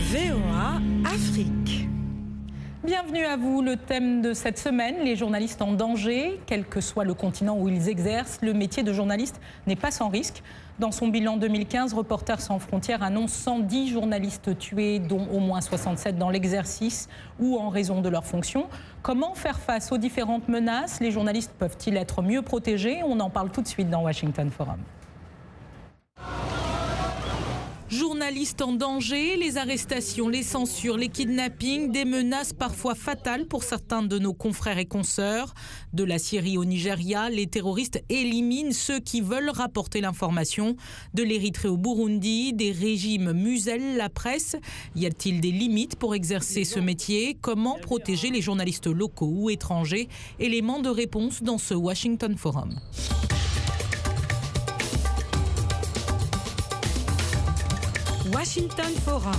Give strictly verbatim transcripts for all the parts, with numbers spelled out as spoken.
V O A Afrique. Bienvenue à vous. Le thème de cette semaine, les journalistes en danger. Quel que soit le continent où ils exercent, le métier de journaliste n'est pas sans risque. Dans son bilan deux mille quinze, Reporters sans frontières annonce cent dix journalistes tués, dont au moins soixante-sept dans l'exercice ou en raison de leur fonction. Comment faire face aux différentes menaces? Les journalistes peuvent-ils être mieux protégés? On en parle tout de suite dans Washington Forum. Journalistes en danger, les arrestations, les censures, les kidnappings, des menaces parfois fatales pour certains de nos confrères et consoeurs. De la Syrie au Nigeria, les terroristes éliminent ceux qui veulent rapporter l'information. De l'Érythrée au Burundi, des régimes musellent la presse. Y a-t-il des limites pour exercer ce métier? Comment protéger les journalistes locaux ou étrangers? Éléments de réponse dans ce Washington Forum. Washington Forum.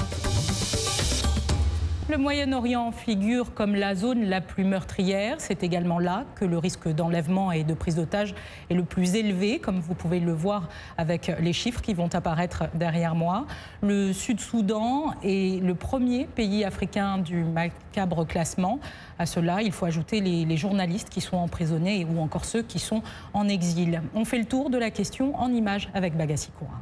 Le Moyen-Orient figure comme la zone la plus meurtrière. C'est également là que le risque d'enlèvement et de prise d'otages est le plus élevé, comme vous pouvez le voir avec les chiffres qui vont apparaître derrière moi. Le Sud-Soudan est le premier pays africain du macabre classement. À cela, il faut ajouter les, les journalistes qui sont emprisonnés ou encore ceux qui sont en exil. On fait le tour de la question en images avec Bagassi Koura.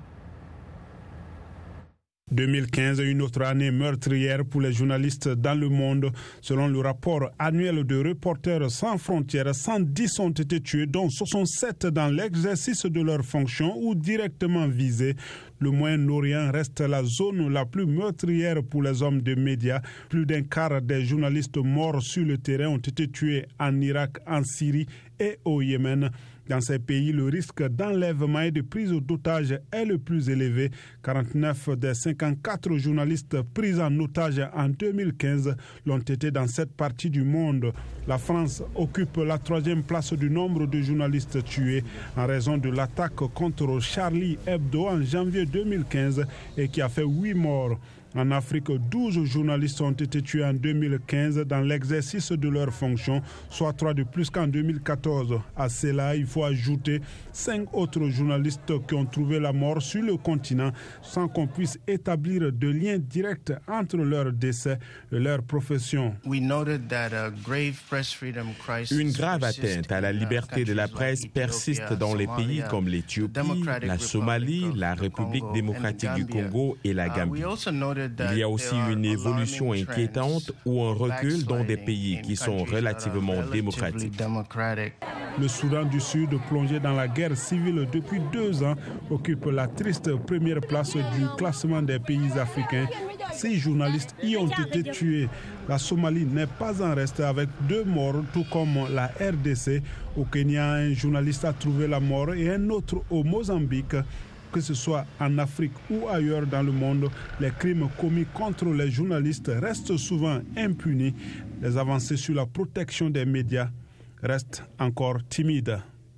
deux mille quinze est une autre année meurtrière pour les journalistes dans le monde. Selon le rapport annuel de Reporters sans frontières, cent dix ont été tués, dont soixante-sept dans l'exercice de leurs fonctions ou directement visés. Le Moyen-Orient reste la zone la plus meurtrière pour les hommes de médias. Plus d'un quart des journalistes morts sur le terrain ont été tués en Irak, en Syrie et au Yémen. Dans ces pays, le risque d'enlèvement et de prise d'otage est le plus élevé. quarante-neuf des cinquante-quatre journalistes pris en otage en deux mille quinze l'ont été dans cette partie du monde. La France occupe la troisième place du nombre de journalistes tués en raison de l'attaque contre Charlie Hebdo en janvier deux mille quinze et qui a fait huit morts. En Afrique, douze journalistes ont été tués en deux mille quinze dans l'exercice de leurs fonctions, soit trois de plus qu'en deux mille quatorze. À cela, il faut ajouter cinq autres journalistes qui ont trouvé la mort sur le continent sans qu'on puisse établir de lien direct entre leur décès et leur profession. Une grave atteinte à la liberté de la presse persiste dans les pays comme l'Éthiopie, la Somalie, la République démocratique du Congo et la Gambie. Il y a aussi une évolution inquiétante ou un recul dans des pays qui sont relativement démocratiques. Le Soudan du Sud, plongé dans la guerre civile depuis deux ans, occupe la triste première place du classement des pays africains. Six journalistes y ont été tués. La Somalie n'est pas en reste avec deux morts, tout comme la R D C. Au Kenya, un journaliste a trouvé la mort et un autre au Mozambique. Que ce soit en Afrique ou ailleurs dans le monde, les crimes commis contre les journalistes restent souvent impunis. Les avancées sur la protection des médias restent encore timides.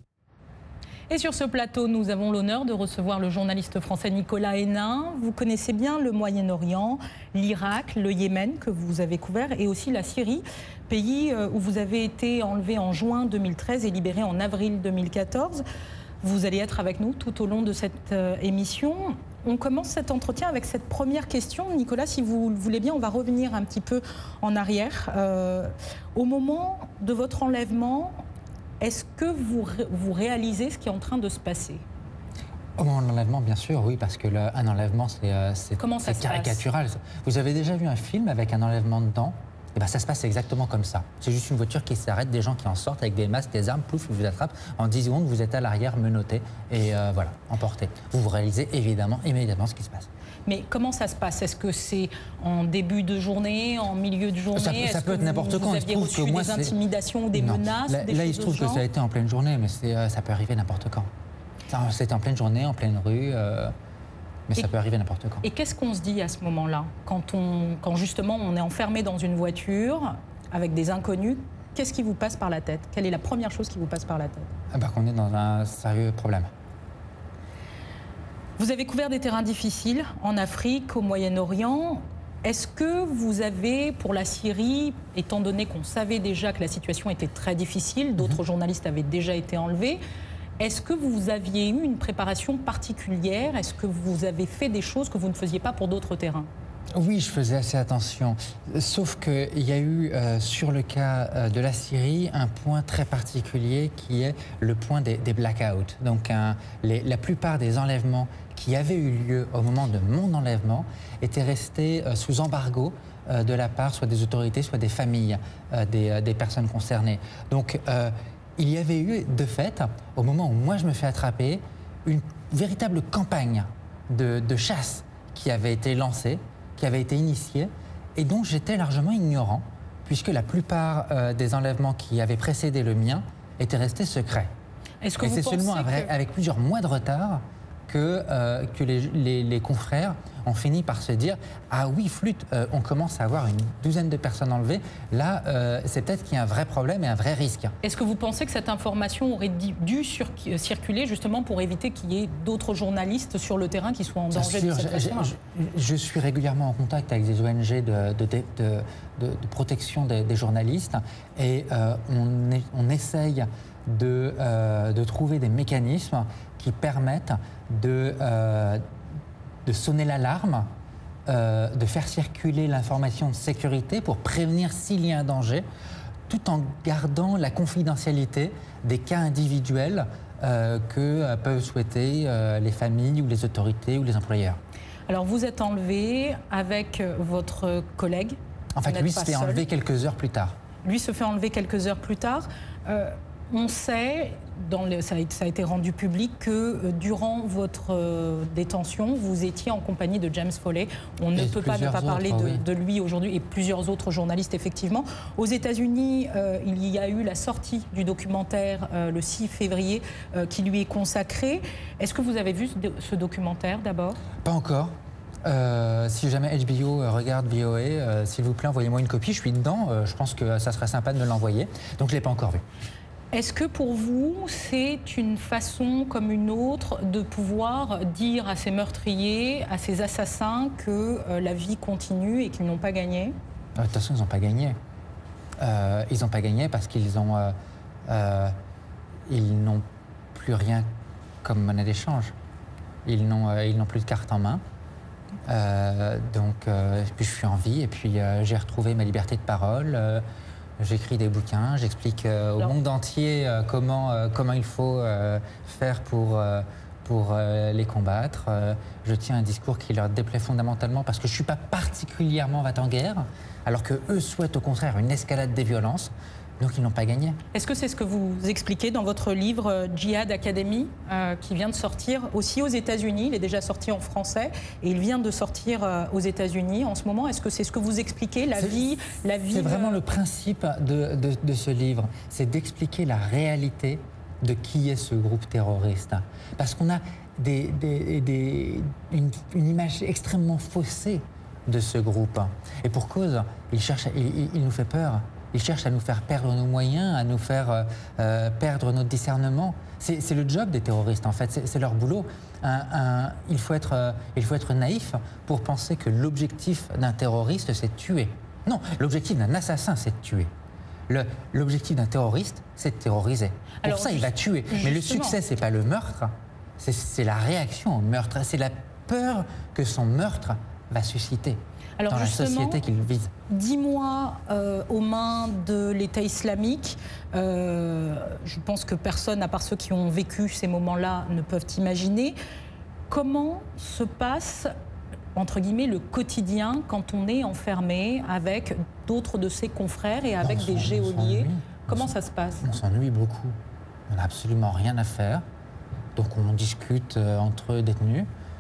Et sur ce plateau, nous avons l'honneur de recevoir le journaliste français Nicolas Hénin. Vous connaissez bien le Moyen-Orient, l'Irak, le Yémen que vous avez couvert et aussi la Syrie, pays où vous avez été enlevé en juin deux mille treize et libéré en avril deux mille quatorze. Vous allez être avec nous tout au long de cette euh, émission. On commence cet entretien avec cette première question. Nicolas, si vous le voulez bien, on va revenir un petit peu en arrière. Euh, au moment de votre enlèvement, est-ce que vous, ré- vous réalisez ce qui est en train de se passer? Au moment de l'enlèvement, bien sûr, oui, parce que le, un enlèvement, c'est, euh, c'est, c'est caricatural. Vous avez déjà vu un film avec un enlèvement dedans? Eh ben, ça se passe exactement comme ça. C'est juste une voiture qui s'arrête, des gens qui en sortent avec des masques, des armes, plouf, ils vous attrapent. En dix secondes, vous êtes à l'arrière, menotté et euh, voilà, emporté. Vous vous réalisez évidemment immédiatement ce qui se passe. Mais comment ça se passe? Est-ce que c'est en début de journée, en milieu de journée? Ça, ça peut être n'importe quand. Vous aviez reçu que moi, des intimidations ou des non. menaces? Là, des là choses il se trouve de que genre? ça a été en pleine journée, mais c'est, euh, ça peut arriver n'importe quand. C'était en pleine journée, en pleine rue... Euh... Mais et, ça peut arriver n'importe quand. Et qu'est-ce qu'on se dit à ce moment-là, quand, on, quand justement on est enfermé dans une voiture avec des inconnus? Qu'est-ce qui vous passe par la tête? Quelle est la première chose qui vous passe par la tête? Ah bah, qu'on est dans un sérieux problème. Vous avez couvert des terrains difficiles en Afrique, au Moyen-Orient. Est-ce que vous avez, pour la Syrie, étant donné qu'on savait déjà que la situation était très difficile, d'autres mmh. journalistes avaient déjà été enlevés, est-ce que vous aviez eu une préparation particulière? Est-ce que vous avez fait des choses que vous ne faisiez pas pour d'autres terrains? Oui, je faisais assez attention. Sauf qu'il y a eu, euh, sur le cas euh, de la Syrie, un point très particulier qui est le point des, des blackouts. Donc, un, les, la plupart des enlèvements qui avaient eu lieu au moment de mon enlèvement étaient restés euh, sous embargo euh, de la part soit des autorités, soit des familles euh, des, euh, des personnes concernées. Donc, euh, il y avait eu, de fait, au moment où moi je me fais attraper, une véritable campagne de, de chasse qui avait été lancée, qui avait été initiée et dont j'étais largement ignorant, puisque la plupart euh, des enlèvements qui avaient précédé le mien étaient restés secrets. Est-ce que et vous c'est seulement que... avec, avec plusieurs mois de retard que, euh, que les, les, les confrères ont fini par se dire « Ah oui, flûte, euh, on commence à avoir une douzaine de personnes enlevées. Là, euh, c'est peut-être qu'il y a un vrai problème et un vrai risque. » Est-ce que vous pensez que cette information aurait dû circuler justement pour éviter qu'il y ait d'autres journalistes sur le terrain qui soient en danger de cette façon-là ? je, je suis régulièrement en contact avec des O N G de, de, de, de, de protection des, des journalistes et euh, on, est, on essaye de, euh, de trouver des mécanismes qui permettent de, euh, de sonner l'alarme, euh, de faire circuler l'information de sécurité pour prévenir s'il y a un danger, tout en gardant la confidentialité des cas individuels euh, que euh, peuvent souhaiter euh, les familles ou les autorités ou les employeurs. Alors vous êtes enlevé avec votre collègue. En fait, lui se fait enlever quelques heures plus tard. Lui se fait enlever quelques heures plus tard. Euh, On sait, dans le, ça, a, ça a été rendu public, que euh, durant votre euh, détention, vous étiez en compagnie de James Foley. On ne peut pas ne pas parler autres, de, oui. de lui aujourd'hui et plusieurs autres journalistes, effectivement. Aux États-Unis, euh, il y a eu la sortie du documentaire euh, le six février euh, qui lui est consacré. Est-ce que vous avez vu ce, ce documentaire d'abord ? Pas encore. Euh, si jamais H B O regarde V O A, euh, s'il vous plaît, envoyez-moi une copie. Je suis dedans. Euh, je pense que ça serait sympa de me l'envoyer. Donc, je ne l'ai pas encore vu. Est-ce que pour vous, c'est une façon comme une autre de pouvoir dire à ces meurtriers, à ces assassins que euh, la vie continue et qu'ils n'ont pas gagné ? De toute façon, ils n'ont pas gagné. Euh, ils n'ont pas gagné parce qu'ils ont, euh, euh, ils n'ont plus rien comme monnaie d'échange. Ils n'ont, euh, ils n'ont plus de carte en main. Euh, donc, euh, puis je suis en vie et puis euh, j'ai retrouvé ma liberté de parole. Euh, J'écris des bouquins, j'explique euh, au monde entier euh, comment, euh, comment il faut euh, faire pour, euh, pour euh, les combattre. Euh, je tiens un discours qui leur déplaît fondamentalement parce que je ne suis pas particulièrement va-t-en-guerre, alors qu'eux souhaitent au contraire une escalade des violences. Donc ils n'ont pas gagné. Est-ce que c'est ce que vous expliquez dans votre livre euh, Djihad Academy, euh, qui vient de sortir aussi aux États-Unis? Il est déjà sorti en français et il vient de sortir euh, aux États-Unis en ce moment. Est-ce que c'est ce que vous expliquez, la vie, la vie C'est vraiment euh... le principe de, de, de ce livre, c'est d'expliquer la réalité de qui est ce groupe terroriste. Parce qu'on a des, des, des, une, une image extrêmement faussée de ce groupe. Et pour cause, il, cherche, il, il nous fait peur. Ils cherchent à nous faire perdre nos moyens, à nous faire euh, perdre notre discernement. C'est le job des terroristes, en fait, c'est leur boulot. Un, un, il, faut être, euh, il faut être naïf pour penser que l'objectif d'un terroriste, c'est de tuer. Non, l'objectif d'un assassin, c'est de tuer. L'objectif d'un terroriste, c'est de terroriser. Pour Alors, ça, il va tuer. Justement. Mais le succès, c'est pas le meurtre, c'est la réaction au meurtre. C'est la peur que son meurtre va susciter. Alors dans la société qu'il vise. Dix mois euh, aux mains de l'État islamique, euh, je pense que personne, à part ceux qui ont vécu ces moments-là, ne peuvent imaginer. Comment se passe, entre guillemets, le quotidien quand on est enfermé avec d'autres de ses confrères et avec des geôliers? Comment ça se passe? On s'ennuie beaucoup. On n'a absolument rien à faire. Donc on discute euh, entre détenus.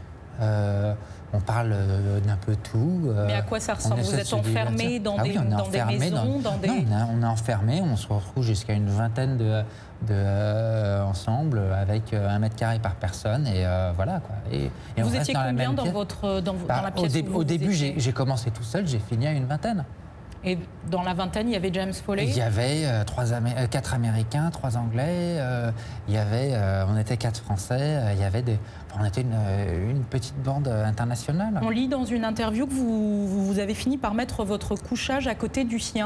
Euh, on parle euh, d'un peu tout. Euh, Mais à quoi ça ressemble? Vous êtes enfermé dans, ah des, oui, dans des maisons dans... dans des... Non, on, a, on est enfermé, on se retrouve jusqu'à une vingtaine de, de euh, ensemble avec euh, un mètre carré par personne et euh, voilà quoi. Et, et vous on étiez dans combien la dans, votre, dans, bah, dans la pièce? Au, dé au début, j'ai commencé tout seul, j'ai fini à une vingtaine. Et dans la vingtaine, il y avait James Foley? Il y avait euh, trois Amé euh, quatre Américains, trois Anglais, euh, il y avait, euh, on était quatre Français, euh, il y avait des, on était une, une petite bande internationale. On lit dans une interview que vous, vous avez fini par mettre votre couchage à côté du sien.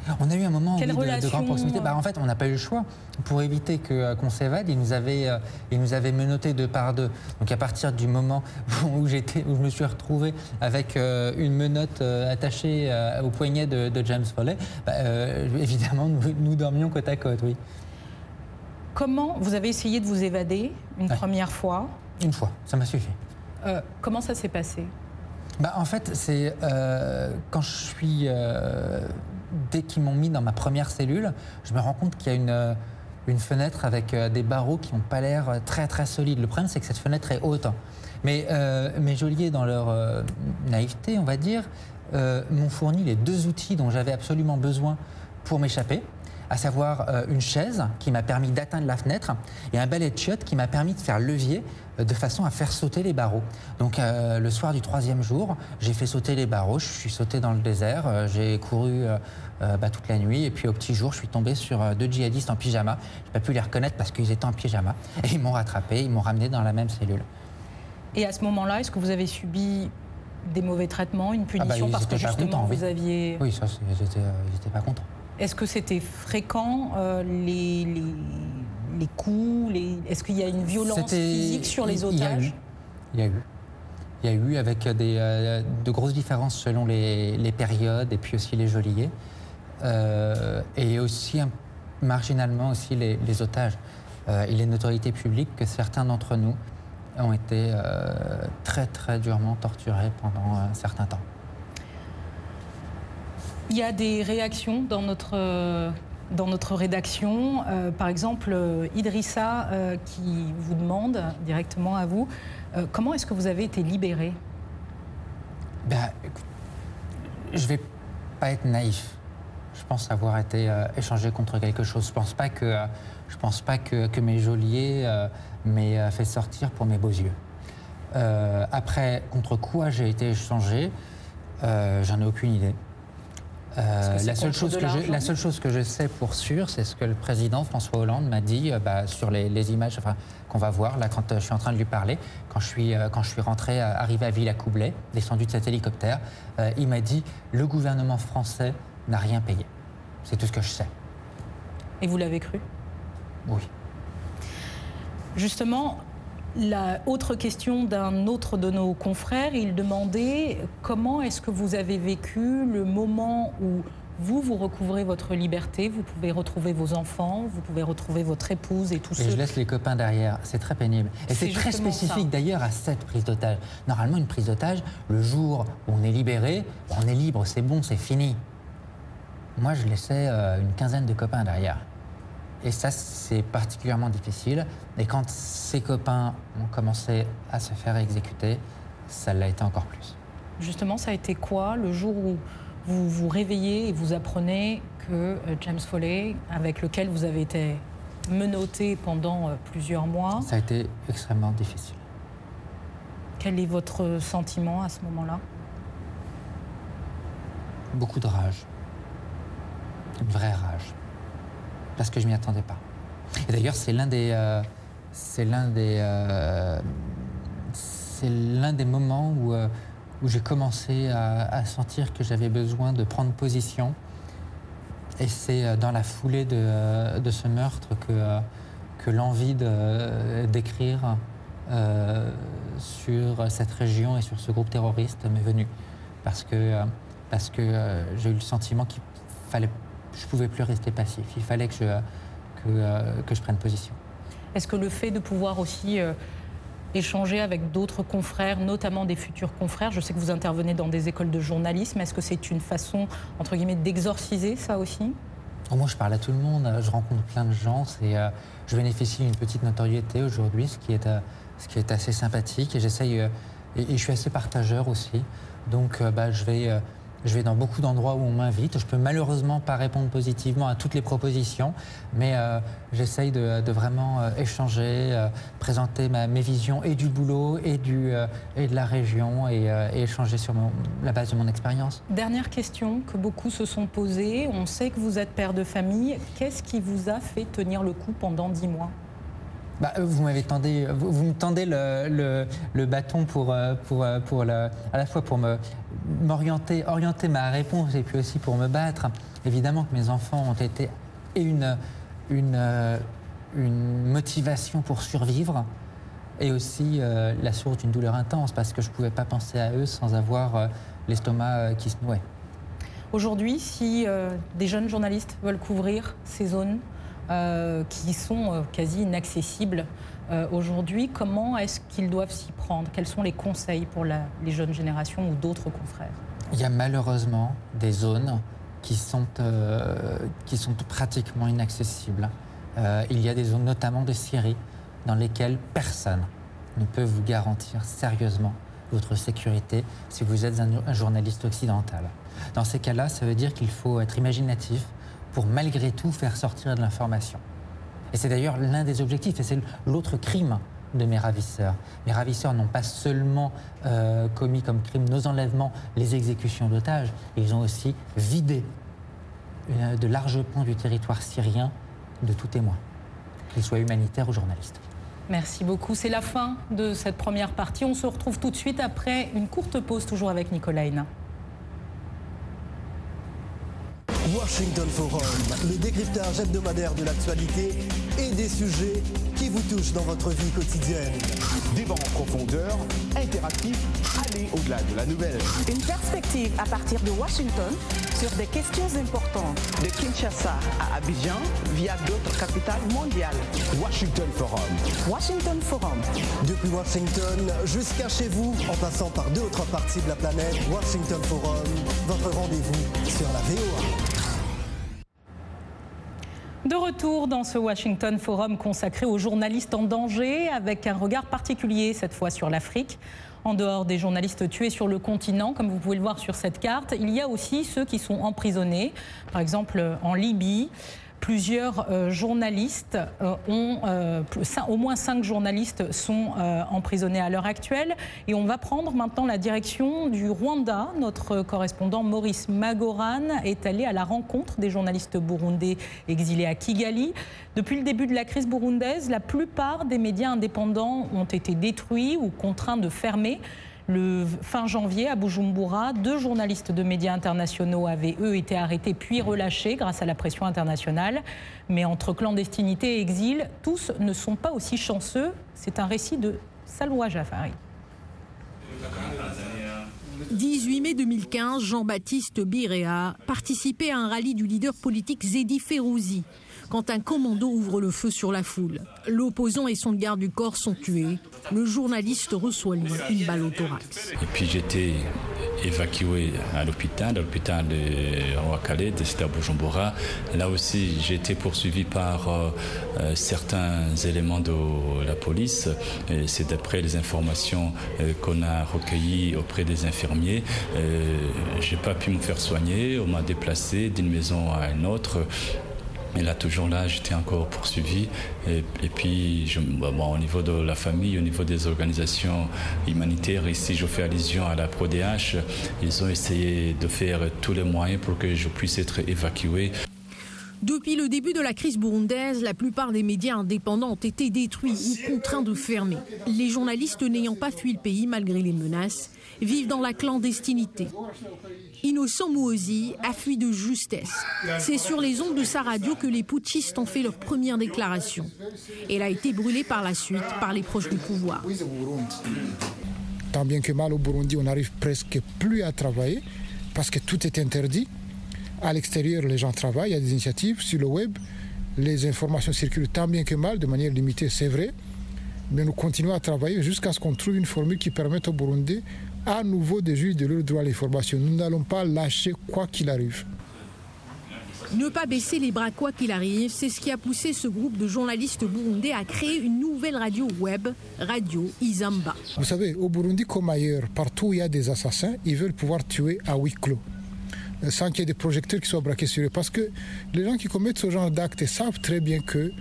On a eu un moment Quelle oui, de, relation, de grande proximité. Bah, en fait, on n'a pas eu le choix. Pour éviter que, qu'on s'évade, il nous avait, euh, il nous avait menottés deux par deux. Donc à partir du moment où, j'étais, où je me suis retrouvé avec euh, une menotte euh, attachée euh, au poignet de, de James Foley, bah, euh, évidemment, nous, nous dormions côte à côte, oui. Comment vous avez essayé de vous évader une ouais. première fois? Une fois, ça m'a suffi. Euh, comment ça s'est passé? Bah, en fait, c'est euh, quand je suis... Euh, dès qu'ils m'ont mis dans ma première cellule, je me rends compte qu'il y a une, une fenêtre avec euh, des barreaux qui n'ont pas l'air très très solides. Le problème, c'est que cette fenêtre est haute. Mais euh, mes geôliers, dans leur euh, naïveté, on va dire, euh, m'ont fourni les deux outils dont j'avais absolument besoin pour m'échapper, à savoir euh, une chaise qui m'a permis d'atteindre la fenêtre et un balai de chiottes qui m'a permis de faire levier euh, de façon à faire sauter les barreaux. Donc euh, le soir du troisième jour, j'ai fait sauter les barreaux, je suis sauté dans le désert, euh, j'ai couru euh, euh, bah, toute la nuit et puis au petit jour, je suis tombé sur euh, deux djihadistes en pyjama. Je n'ai pas pu les reconnaître parce qu'ils étaient en pyjama et ils m'ont rattrapé, ils m'ont ramené dans la même cellule. Et à ce moment-là, est-ce que vous avez subi des mauvais traitements, une punition ah bah, parce que justement contents, vous oui. aviez... Oui, ça, ils n'étaient euh, pas contents. Est-ce que c'était fréquent, euh, les, les, les coups les... Est-ce qu'il y a une violence physique sur les otages? Il y a eu. Il y a eu, il y a eu avec des, euh, de grosses différences selon les, les périodes et puis aussi les geôliers. Euh, et aussi, un, marginalement aussi, les, les otages. Euh, il est de notoriété publique que certains d'entre nous ont été euh, très, très durement torturés pendant un certain temps. Il y a des réactions dans notre, euh, dans notre rédaction. Euh, par exemple, euh, Idrissa euh, qui vous demande directement à vous, euh, comment est-ce que vous avez été libéré? Ben, écoute, je ne vais pas être naïf. Je pense avoir été euh, échangé contre quelque chose. Je ne pense pas que, euh, je pense pas que, que mes geôliers euh, m'aient fait sortir pour mes beaux yeux. Euh, après, contre quoi j'ai été échangé, euh, j'en ai aucune idée. Euh, la, seule chose que je, la seule chose que je sais pour sûr, c'est ce que le président François Hollande m'a dit euh, bah, sur les, les images enfin, qu'on va voir, là, quand euh, je suis en train de lui parler, quand je suis, euh, quand je suis rentré, euh, arrivé à Villacoublay, descendu de cet hélicoptère, euh, il m'a dit « Le gouvernement français n'a rien payé ». C'est tout ce que je sais. Et vous l'avez cru? Oui. Justement, la autre question d'un autre de nos confrères, il demandait comment est-ce que vous avez vécu le moment où vous, vous recouvrez votre liberté, vous pouvez retrouver vos enfants, vous pouvez retrouver votre épouse et tout ça. Et je laisse les copains derrière, c'est très pénible. Et c'est très spécifique d'ailleurs à cette prise d'otage. Normalement, une prise d'otage, le jour où on est libéré, on est libre, c'est bon, c'est fini. Moi, je laissais euh, une quinzaine de copains derrière. Et ça, c'est particulièrement difficile. Et quand ses copains ont commencé à se faire exécuter, ça l'a été encore plus. Justement, ça a été quoi le jour où vous vous réveillez et vous apprenez que James Foley, avec lequel vous avez été menotté pendant plusieurs mois... Ça a été extrêmement difficile. Quel est votre sentiment à ce moment-là? Beaucoup de rage. Une vraie rage. Parce que je m'y attendais pas. Et d'ailleurs, c'est l'un des, euh, c'est l'un des, euh, c'est l'un des moments où, euh, où j'ai commencé à, à sentir que j'avais besoin de prendre position. Et c'est dans la foulée de, de ce meurtre que, euh, que l'envie de, d'écrire euh, sur cette région et sur ce groupe terroriste m'est venue. Parce que, euh, parce que euh, j'ai eu le sentiment qu'il fallait je ne pouvais plus rester passif. Il fallait que je, que, euh, que je prenne position. Est-ce que le fait de pouvoir aussi euh, échanger avec d'autres confrères, notamment des futurs confrères, je sais que vous intervenez dans des écoles de journalisme, est-ce que c'est une façon, entre guillemets, d'exorciser ça aussi? Oh, moi, je parle à tout le monde, je rencontre plein de gens. C'est, euh, je bénéficie d'une petite notoriété aujourd'hui, ce qui est, euh, ce qui est assez sympathique. Et j'essaye, euh, et, et je suis assez partageur aussi. Donc, euh, bah, je vais... Euh, Je vais dans beaucoup d'endroits où on m'invite. Je peux malheureusement pas répondre positivement à toutes les propositions, mais euh, j'essaye de, de vraiment euh, échanger, euh, présenter ma, mes visions et du boulot et, du, euh, et de la région et, euh, et échanger sur mon, la base de mon expérience. Dernière question que beaucoup se sont posées. On sait que vous êtes père de famille. Qu'est-ce qui vous a fait tenir le coup pendant dix mois? Bah, vous m'avez tendé, vous, vous me tendez le, le, le bâton pour, pour, pour le, à la fois pour me, m'orienter, orienter ma réponse et puis aussi pour me battre, évidemment que mes enfants ont été une, une, une motivation pour survivre et aussi euh, la source d'une douleur intense parce que je ne pouvais pas penser à eux sans avoir euh, l'estomac euh, qui se nouait. Aujourd'hui, si euh, des jeunes journalistes veulent couvrir ces zones euh, qui sont euh, quasi inaccessibles euh, aujourd'hui, comment est-ce qu'ils doivent s'y prendre? Quels sont les conseils pour la, les jeunes générations ou d'autres confrères? Il y a malheureusement des zones qui sont, euh, qui sont pratiquement inaccessibles. Euh, il y a des zones, notamment de Syrie, dans lesquelles personne ne peut vous garantir sérieusement votre sécurité si vous êtes un, un journaliste occidental. Dans ces cas-là, ça veut dire qu'il faut être imaginatif pour malgré tout faire sortir de l'information. Et c'est d'ailleurs l'un des objectifs, et c'est l'autre crime de mes ravisseurs. Mes ravisseurs n'ont pas seulement euh, commis comme crime nos enlèvements, les exécutions d'otages, ils ont aussi vidé euh, de larges pans du territoire syrien de tout témoin, qu'il soit humanitaire ou journaliste. Merci beaucoup. C'est la fin de cette première partie. On se retrouve tout de suite après une courte pause, toujours avec Nicolas Hénin. Washington Forum, le décryptage hebdomadaire de l'actualité et des sujets qui vous touchent dans votre vie quotidienne. Débat en profondeur, interactif, aller au-delà de la nouvelle. Une perspective à partir de Washington sur des questions importantes. De Kinshasa à Abidjan, via d'autres capitales mondiales. Washington Forum. Washington Forum. Depuis Washington jusqu'à chez vous, en passant par d'autres parties de la planète, Washington Forum, votre rendez-vous sur la V O A. De retour dans ce Washington Forum consacré aux journalistes en danger, avec un regard particulier cette fois sur l'Afrique. En dehors des journalistes tués sur le continent, comme vous pouvez le voir sur cette carte, il y a aussi ceux qui sont emprisonnés, par exemple en Libye. Plusieurs euh, journalistes euh, ont, euh, cinq, au moins cinq journalistes sont euh, emprisonnés à l'heure actuelle. Et on va prendre maintenant la direction du Rwanda. Notre correspondant Maurice Magoran est allé à la rencontre des journalistes burundais exilés à Kigali. Depuis le début de la crise burundaise, la plupart des médias indépendants ont été détruits ou contraints de fermer. Le fin janvier, à Bujumbura, deux journalistes de médias internationaux avaient, eux, été arrêtés puis relâchés grâce à la pression internationale. Mais entre clandestinité et exil, tous ne sont pas aussi chanceux. C'est un récit de Salwa Jafari. dix-huit mai deux mille quinze, Jean-Baptiste Biréa participait à un rallye du leader politique Zedi Férouzi quand un commando ouvre le feu sur la foule. L'opposant et son garde du corps sont tués. Le journaliste reçoit lui une balle au thorax. Et puis j'étais évacué à l'hôpital, à l'hôpital de Rwakale, de Bujumbura. Là aussi, j'ai été poursuivi par euh, certains éléments de la police. Et c'est d'après les informations euh, qu'on a recueillies auprès des infirmiers. Euh, j'ai pas pu me faire soigner. On m'a déplacé d'une maison à une autre. Et là, toujours là, j'étais encore poursuivi. Et, et puis, je, bon, au niveau de la famille, au niveau des organisations humanitaires, ici, je fais allusion à la P R O D H. Ils ont essayé de faire tous les moyens pour que je puisse être évacué. Depuis le début de la crise burundaise, la plupart des médias indépendants ont été détruits ou contraints de fermer. Les journalistes n'ayant pas fui le pays malgré les menaces vivent dans la clandestinité. Innocent Mouozi a fui de justesse. C'est sur les ondes de sa radio que les putschistes ont fait leur première déclaration. Elle a été brûlée par la suite par les proches du pouvoir. Tant bien que mal au Burundi, on n'arrive presque plus à travailler parce que tout est interdit. À l'extérieur, les gens travaillent, il y a des initiatives sur le web. Les informations circulent tant bien que mal, de manière limitée, c'est vrai. Mais nous continuons à travailler jusqu'à ce qu'on trouve une formule qui permette au Burundi à nouveau de jouir de leur droit à l'information. Nous n'allons pas lâcher quoi qu'il arrive. Ne pas baisser les bras quoi qu'il arrive, c'est ce qui a poussé ce groupe de journalistes burundais à créer une nouvelle radio web, Radio Izamba. Vous savez, au Burundi comme ailleurs, partout où il y a des assassins, ils veulent pouvoir tuer à huis clos, sans qu'il y ait des projecteurs qui soient braqués sur eux. Parce que les gens qui commettent ce genre d'actes savent très bien que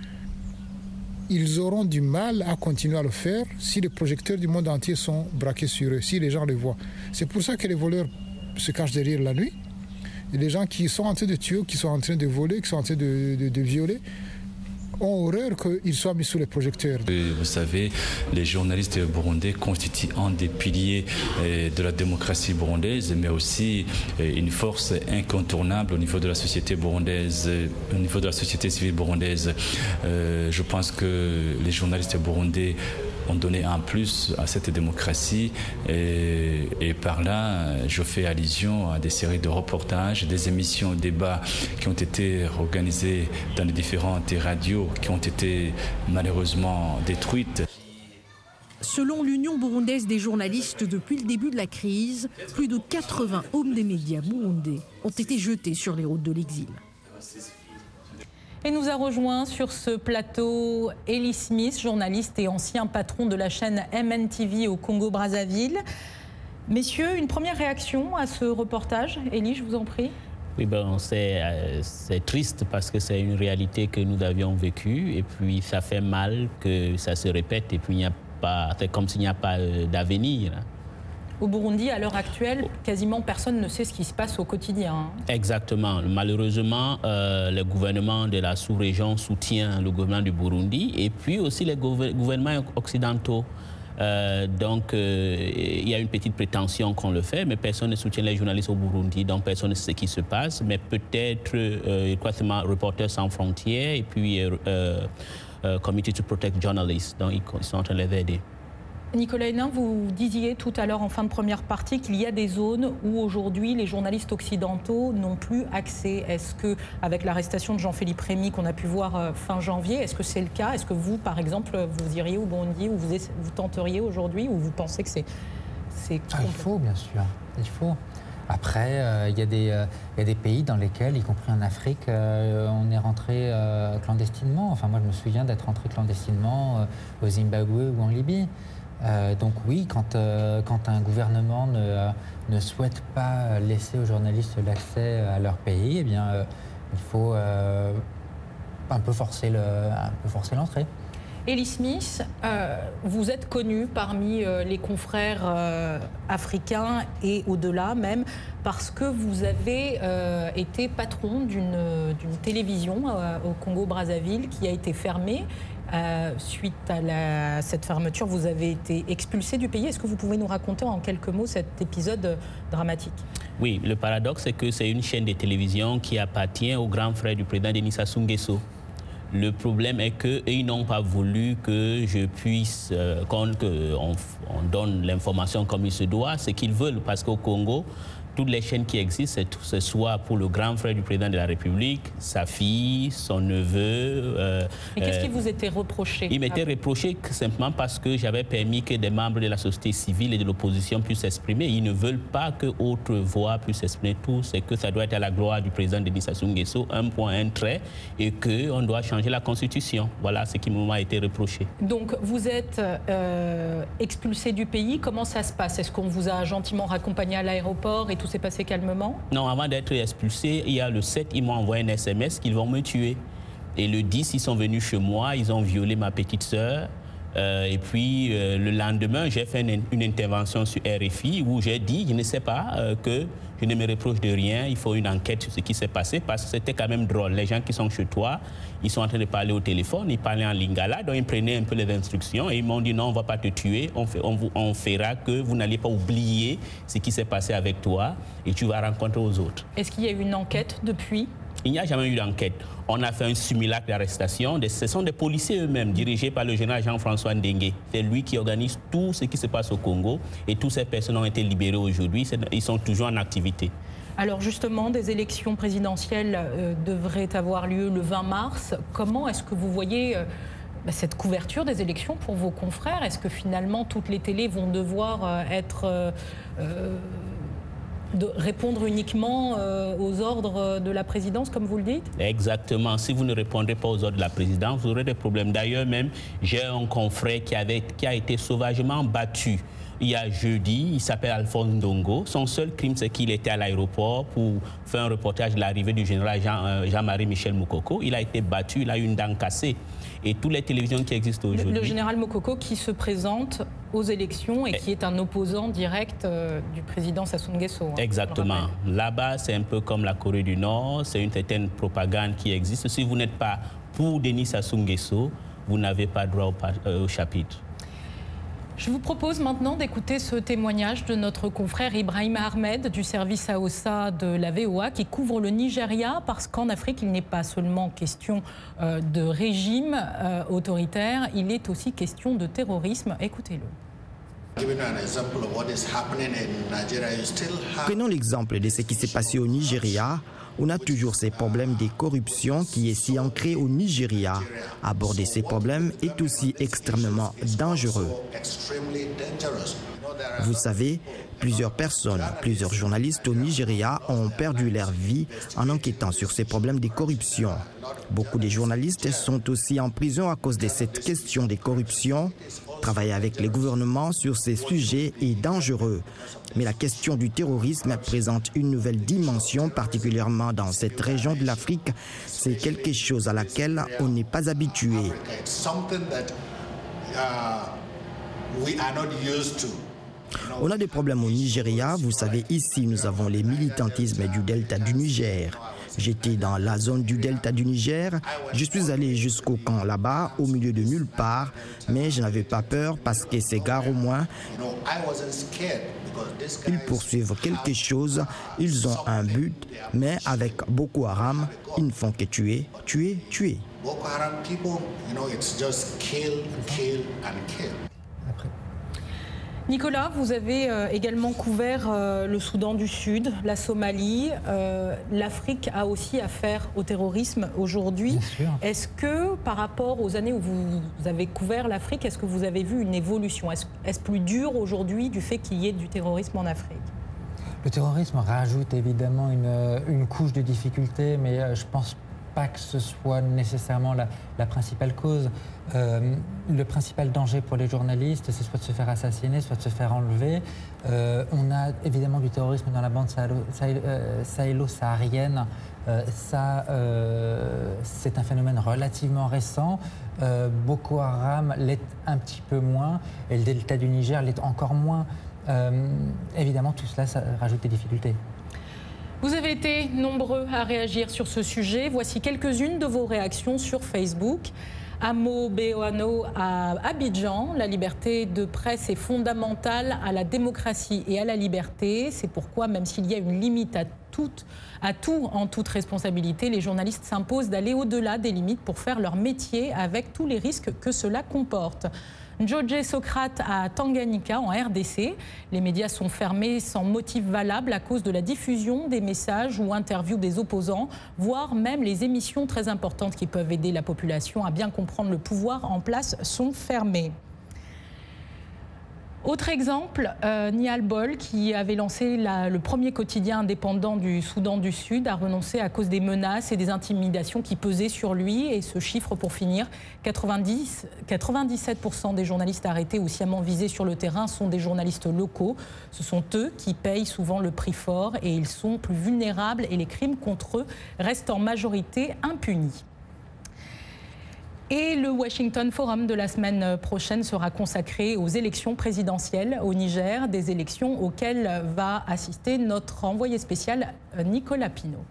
ils auront du mal à continuer à le faire si les projecteurs du monde entier sont braqués sur eux, si les gens les voient. C'est pour ça que les voleurs se cachent derrière la nuit. Et les gens qui sont en train de tuer, qui sont en train de voler, qui sont en train de, de, de violer, ont horreur qu'ils soient mis sous les projecteurs. Vous savez, les journalistes burundais constituent un des piliers de la démocratie burundaise, mais aussi une force incontournable au niveau de la société burundaise, au niveau de la société civile burundaise. Euh, je pense que les journalistes burundais ont donné un plus à cette démocratie et, et par là, je fais allusion à des séries de reportages, des émissions, débats qui ont été organisés dans les différentes radios qui ont été malheureusement détruites. Selon l'Union burundaise des journalistes, depuis le début de la crise, plus de quatre-vingts hommes des médias burundais ont été jetés sur les routes de l'exil. Et nous a rejoint sur ce plateau Elie Smith, journaliste et ancien patron de la chaîne M N T V au Congo-Brazzaville. Messieurs, une première réaction à ce reportage. Elie, je vous en prie. Oui, ben, c'est, euh, c'est triste parce que c'est une réalité que nous avions vécue et puis ça fait mal que ça se répète et puis il n'y a pas, c'est comme s'il n'y a pas euh, d'avenir. Au Burundi, à l'heure actuelle, quasiment personne ne sait ce qui se passe au quotidien. Exactement. Malheureusement, euh, le gouvernement de la sous-région soutient le gouvernement du Burundi et puis aussi les gouver- gouvernements occidentaux. Euh, donc, euh, il y a une petite prétention qu'on le fait, mais personne ne soutient les journalistes au Burundi, donc personne ne sait ce qui se passe. Mais peut-être, euh, quoi, c'est Reporters sans frontières et puis euh, euh, Committee to Protect Journalists, donc ils sont en train de les aider. Nicolas Hénin, vous disiez tout à l'heure en fin de première partie qu'il y a des zones où aujourd'hui les journalistes occidentaux n'ont plus accès. Est-ce que, avec l'arrestation de Jean-Philippe Rémy qu'on a pu voir fin janvier, est-ce que c'est le cas? Est-ce que vous, par exemple, vous iriez au Burundi ou vous, vous tenteriez aujourd'hui ou vous pensez que c'est... c'est ah, il faut, bien sûr. Il faut. Après, euh, il y a des, euh, il y a des pays dans lesquels, y compris en Afrique, euh, on est rentré euh, clandestinement. Enfin, moi, je me souviens d'être rentré clandestinement euh, au Zimbabwe ou en Libye. Euh, donc oui, quand, euh, quand un gouvernement ne, euh, ne souhaite pas laisser aux journalistes l'accès à leur pays, eh bien, euh, il faut euh, un peu forcer, le, un peu forcer l'entrée. Elie Smith, euh, vous êtes connu parmi euh, les confrères euh, africains et au-delà même parce que vous avez euh, été patron d'une, d'une télévision euh, au Congo-Brazzaville qui a été fermée. Euh, suite à la, cette fermeture, vous avez été expulsé du pays. Est-ce que vous pouvez nous raconter en quelques mots cet épisode dramatique? Oui, le paradoxe, c'est que c'est une chaîne de télévision qui appartient au grand frère du président Denis Sassou Nguesso. Le problème est qu'ils n'ont pas voulu que je puisse, euh, qu'on que on, on donne l'information comme il se doit, ce qu'ils veulent, parce qu'au Congo, toutes les chaînes qui existent, ce soit pour le grand frère du président de la République, sa fille, son neveu. Euh, Mais qu'est-ce euh, qui vous était reproché? Il m'était reproché simplement parce que j'avais permis que des membres de la société civile et de l'opposition puissent s'exprimer. Ils ne veulent pas que autre voix puisse s'exprimer. Tout, c'est que ça doit être à la gloire du président Denis Sassou Nguesso, un point, un trait, et qu'on doit changer la Constitution. Voilà ce qui m'a été reproché. Donc, vous êtes euh, expulsé du pays. Comment ça se passe? Est-ce qu'on vous a gentiment raccompagné à l'aéroport et tout s'est passé calmement? Non, avant d'être expulsé, il y a le sept, ils m'ont envoyé un S M S qu'ils vont me tuer. Et le dix, ils sont venus chez moi, ils ont violé ma petite sœur. Euh, et puis, euh, le lendemain, j'ai fait une, une intervention sur R F I où j'ai dit, je ne sais pas, euh, que je ne me reproche de rien, il faut une enquête sur ce qui s'est passé parce que c'était quand même drôle. Les gens qui sont chez toi, ils sont en train de parler au téléphone, ils parlaient en lingala, donc ils prenaient un peu les instructions et ils m'ont dit non, on ne va pas te tuer, on, fait, on, vous, on fera que vous n'allez pas oublier ce qui s'est passé avec toi et tu vas rencontrer aux autres. Est-ce qu'il y a eu une enquête depuis? Il n'y a jamais eu d'enquête. On a fait un simulacre d'arrestation. Ce sont des policiers eux-mêmes, dirigés par le général Jean-François Ndengue. C'est lui qui organise tout ce qui se passe au Congo. Et toutes ces personnes ont été libérées aujourd'hui. Ils sont toujours en activité. Alors justement, des élections présidentielles euh, devraient avoir lieu le vingt mars. Comment est-ce que vous voyez euh, cette couverture des élections pour vos confrères? Est-ce que finalement toutes les télés vont devoir euh, être... Euh, euh, de répondre uniquement euh, aux ordres de la présidence, comme vous le dites? Exactement. Si vous ne répondez pas aux ordres de la présidence, vous aurez des problèmes. D'ailleurs, même, j'ai un confrère qui, avait, qui a été sauvagement battu. Il y a jeudi, il s'appelle Alphonse Ndongo. Son seul crime, c'est qu'il était à l'aéroport pour faire un reportage de l'arrivée du général Jean, euh, Jean-Marie Michel Moukoko. Il a été battu, il a eu une dent cassée. Et toutes les télévisions qui existent aujourd'hui... Le, le général Moukoko qui se présente aux élections et qui est un opposant direct euh, du président Sassou Nguesso. Hein, exactement. Là-bas, c'est un peu comme la Corée du Nord. C'est une certaine propagande qui existe. Si vous n'êtes pas Pour Denis Sassou Nguesso, vous n'avez pas droit au, euh, au chapitre. Je vous propose maintenant d'écouter ce témoignage de notre confrère Ibrahim Ahmed du service Aossa de la V O A qui couvre le Nigeria parce qu'en Afrique, il n'est pas seulement question euh, de régime euh, autoritaire, il est aussi question de terrorisme. Écoutez-le. Prenons l'exemple de ce qui s'est passé au Nigeria. On a toujours ces problèmes de corruption qui est si ancré au Nigeria. Aborder ces problèmes est aussi extrêmement dangereux. Vous savez, plusieurs personnes, plusieurs journalistes au Nigeria ont perdu leur vie en enquêtant sur ces problèmes de corruption. Beaucoup de journalistes sont aussi en prison à cause de cette question de corruption. Travailler avec les gouvernements sur ces sujets est dangereux. Mais la question du terrorisme présente une nouvelle dimension, particulièrement dans cette région de l'Afrique. C'est quelque chose à laquelle on n'est pas habitué. On a des problèmes au Nigeria. Vous savez, ici, nous avons les militantismes du delta du Niger. J'étais dans la zone du delta du Niger. Je suis allé jusqu'au camp là-bas, au milieu de nulle part, mais je n'avais pas peur parce que ces gars, au moins, ils poursuivent quelque chose, ils ont un but, mais avec Boko Haram, ils ne font que tuer, tuer, tuer. Boko Haram people, you know, it's just kill, kill and kill. Nicolas, vous avez euh, également couvert euh, le Soudan du Sud, la Somalie. Euh, L'Afrique a aussi affaire au terrorisme aujourd'hui. Est-ce que, par rapport aux années où vous, vous avez couvert l'Afrique, est-ce que vous avez vu une évolution? Est-ce est-ce plus dur aujourd'hui du fait qu'il y ait du terrorisme en Afrique? Le terrorisme rajoute évidemment une, une couche de difficulté, mais je pense pas que ce soit nécessairement la, la principale cause. Euh, le principal danger pour les journalistes, c'est soit de se faire assassiner, soit de se faire enlever. Euh, on a évidemment du terrorisme dans la bande sahélo-saharienne. Euh, ça, euh, c'est un phénomène relativement récent. Euh, Boko Haram l'est un petit peu moins, et le delta du Niger l'est encore moins. Euh, évidemment, tout cela, ça rajoute des difficultés. Vous avez été nombreux à réagir sur ce sujet. Voici quelques-unes de vos réactions sur Facebook. Amo Beoano à Abidjan, la liberté de presse est fondamentale à la démocratie et à la liberté. C'est pourquoi, même s'il y a une limite à tout, à tout en toute responsabilité, les journalistes s'imposent d'aller au-delà des limites pour faire leur métier avec tous les risques que cela comporte. Njodje Socrate à Tanganyika, en R D C. Les médias sont fermés sans motif valable à cause de la diffusion des messages ou interviews des opposants, voire même les émissions très importantes qui peuvent aider la population à bien comprendre le pouvoir en place sont fermées. Autre exemple, euh, Nial Bol, qui avait lancé la, le premier quotidien indépendant du Soudan du Sud, a renoncé à cause des menaces et des intimidations qui pesaient sur lui. Et ce chiffre, pour finir, quatre-vingt-dix, quatre-vingt-dix-sept pour cent des journalistes arrêtés ou sciemment visés sur le terrain sont des journalistes locaux. Ce sont eux qui payent souvent le prix fort et ils sont plus vulnérables et les crimes contre eux restent en majorité impunis. Et le Washington Forum de la semaine prochaine sera consacré aux élections présidentielles au Niger, des élections auxquelles va assister notre envoyé spécial Nicolas Pinault.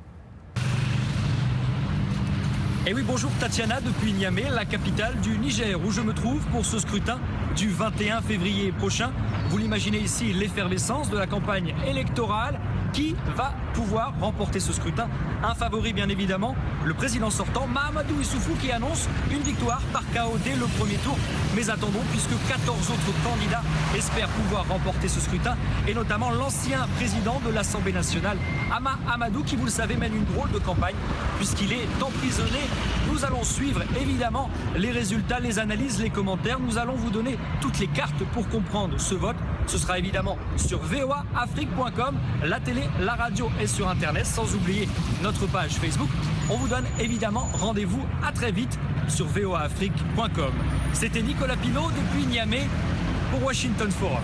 Et oui, bonjour Tatiana, depuis Niamey, la capitale du Niger, où je me trouve pour ce scrutin du vingt et un février prochain. Vous l'imaginez ici, l'effervescence de la campagne électorale. Qui va pouvoir remporter ce scrutin? Un favori, bien évidemment, le président sortant, Mahamadou Issoufou, qui annonce une victoire par K O dès le premier tour. Mais attendons, puisque quatorze autres candidats espèrent pouvoir remporter ce scrutin, et notamment l'ancien président de l'Assemblée nationale, Hama Amadou, qui, vous le savez, mène une drôle de campagne, puisqu'il est emprisonné. Nous allons suivre, évidemment, les résultats, les analyses, les commentaires. Nous allons vous donner toutes les cartes pour comprendre ce vote. Ce sera évidemment sur v o a afrique point com, la télé, la radio et sur Internet, sans oublier notre page Facebook. On vous donne évidemment rendez-vous à très vite sur v o a afrique point com. C'était Nicolas Pinault depuis Niamey pour Washington Forum.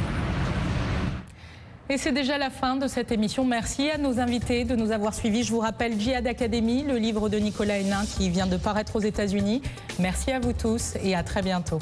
Et c'est déjà la fin de cette émission. Merci à nos invités de nous avoir suivis. Je vous rappelle Djihad Academy, le livre de Nicolas Hénin qui vient de paraître aux États-Unis. Merci à vous tous et à très bientôt.